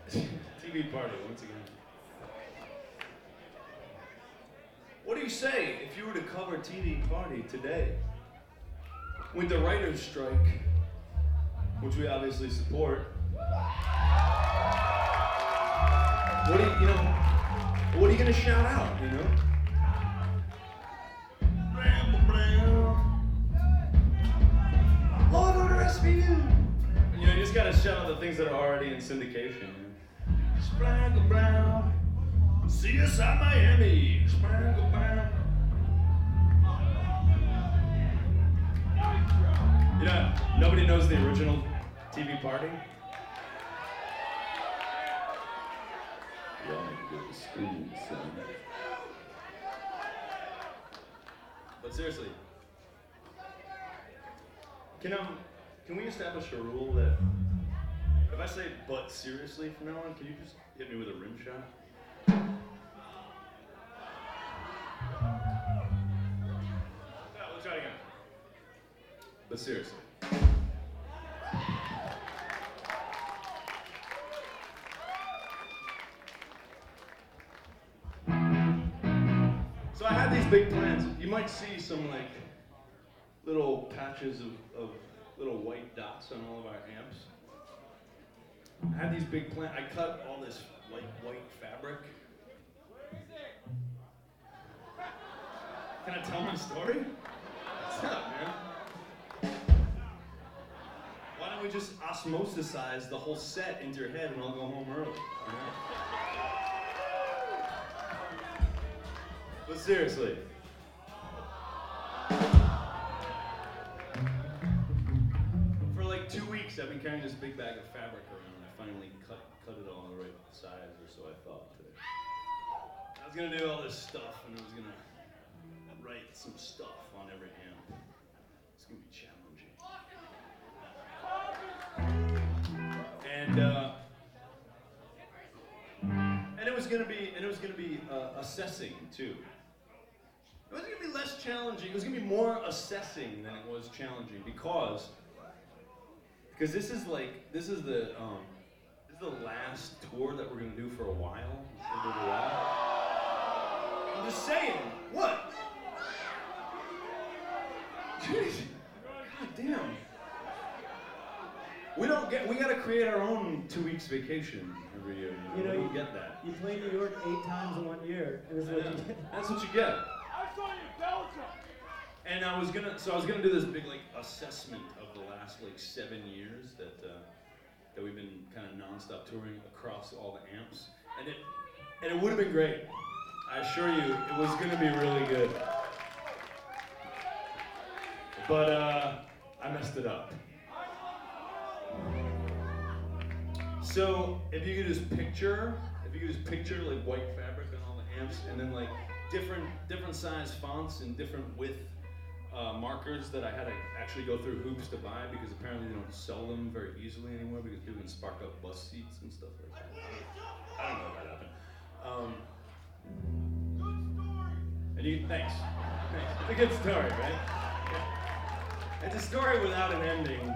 TV party, once again. What do you say if you were to cover TV party today? With the writer's strike, which we obviously support. What are you gonna shout out, you know? Lord of the Rescue! You know, you just gotta shout out the things that are already in syndication. Sprinkle Brown, CSI Miami, Sprinkle Brown. You know, nobody knows the original TV party? Y'all need to go to school, son. But seriously, can we establish a rule that if I say "but seriously" from now on, can you just hit me with a rim shot? Yeah, we'll try it again. But seriously. So I had these big plans. You might see some like little patches of little white dots on all of our amps. I had these big plans. I cut all this white fabric. Can I tell my story? What's up, man? Why don't we just osmosisize the whole set into your head and I'll go home early? You know? But seriously. For like 2 weeks, I've been carrying this big bag of fabric around. I finally cut it all the right size, or so I thought today. I was gonna do all this stuff, and I was gonna write some stuff on every amp. It's gonna be challenging. And it was gonna be assessing too. It was gonna be less challenging. It was gonna be more assessing than it was challenging because this is the last tour that we're gonna do for a while. I'm just saying. What? Jeez. God damn. We gotta create our own 2 weeks vacation every year. You know, you get that. You played New York 8 times in 1 year. That's what you get. I saw you Belgium. And I was gonna do this big like assessment of the last like 7 years that we've been kind of nonstop touring across all the amps, and it would have been great. I assure you, it was gonna be really good. But I messed it up. So if you could just picture like white fabric on all the amps, and then like different size fonts and different width markers that I had to actually go through hoops to buy because apparently they don't sell them very easily anymore because people can spark up bus seats and stuff like that. I don't know if that happened. And thanks. It's a good story, right? Yeah. It's a story without an ending.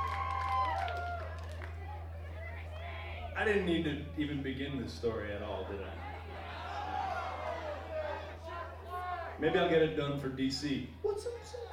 I didn't need to even begin this story at all, did I? Maybe I'll get it done for DC. What's up, son?